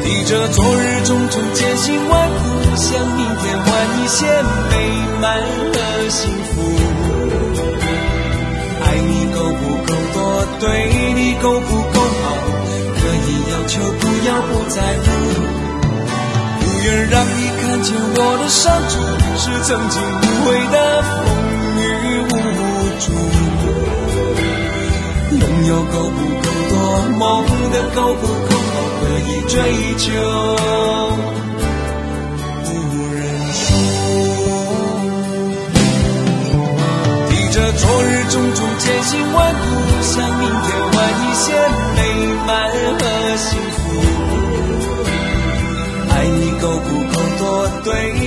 披着昨日种种艰辛万苦，向明天换一些美满和幸福。爱你够不够多，对你够不够好，可以要求，不要不在乎。不愿让你看见我的伤处，是曾经无悔的风雨无阻。拥有够不够多，梦的够不够好，可以追求，不认输。披着昨日种种艰辛万苦，向明天换一些美满和幸福。爱你够不够多，对